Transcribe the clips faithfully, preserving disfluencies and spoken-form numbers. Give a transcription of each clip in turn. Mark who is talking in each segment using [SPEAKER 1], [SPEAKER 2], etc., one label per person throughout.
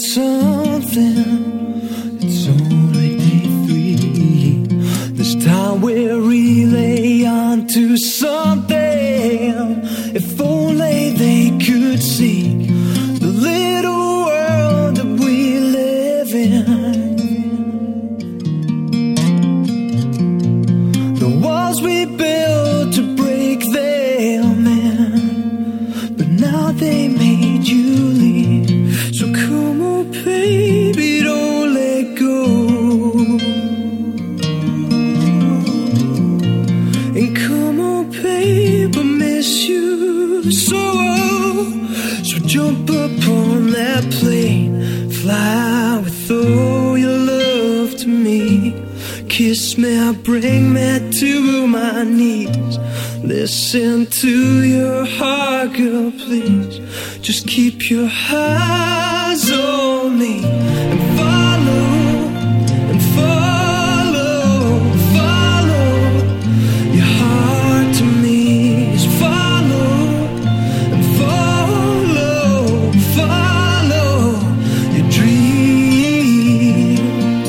[SPEAKER 1] something. It's only day three. This time we'll relay onto something. If only they could see the little world that we live in. The walls we built to break them in, but now they made you leave. So come on, baby, don't let go. And come on, babe, I miss you so. So jump up on that plane, fly with all your love to me. Kiss me, bring me to my knees. Listen to your heart, girl, please. Just keep your eyes on me and follow, and follow, follow your heart to me. Just follow, and follow, follow your dreams.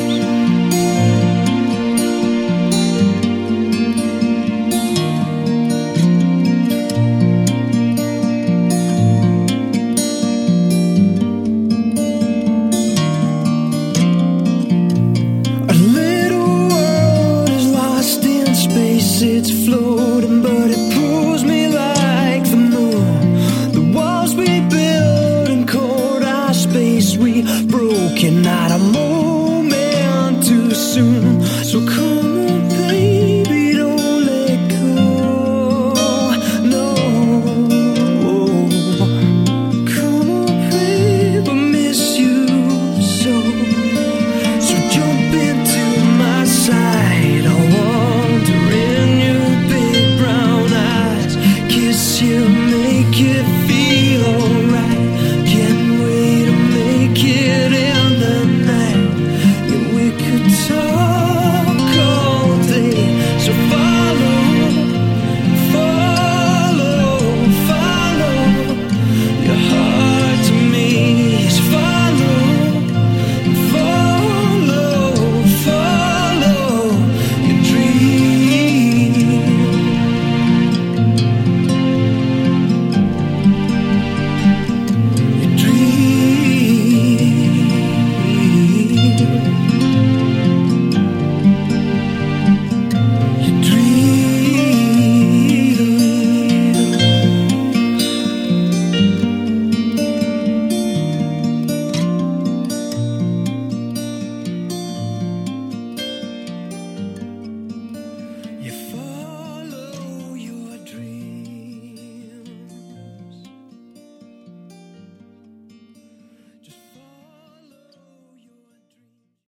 [SPEAKER 1] It's floating, but it pulls me like the moon. The walls we built and called our space, we broken out of